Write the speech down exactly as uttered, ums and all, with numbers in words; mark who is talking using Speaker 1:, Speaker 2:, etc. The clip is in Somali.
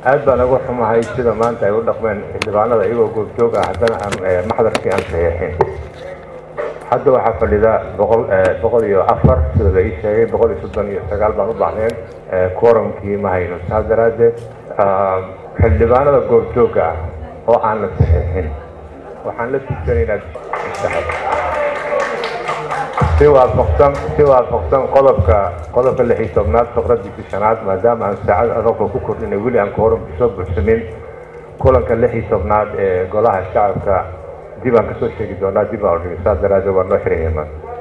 Speaker 1: aad baan ugu xumahay sida maanta ay u dhaqmeen xildhibaanada iyagoo goobjoog ah haddana aan maxdarkii aan saxiixin hadda waxaa fadhida boqol iyo afar sida la ii sheegay boqol iyo soddon iyo sagaal baan u baahneen quorumkii ma hayno saas daraaddeed xildhibaanada goobjooga ah oo aan la saxiixin waxaan la tigsanaynaa si waafaqsan si waafaqsan qodobka qodobka lix iyo tobnaad faqradiisa shanaad maadaama aan saacad adagoo ku kordhinay weli aan quorumkii soo buuxsamin kulanka lix iyo tobnaad ee golaha shacabka dib aan kasoo sheegi doonaa dib aan u dhigay saas daraaddeed waa noo xiran yahay maanta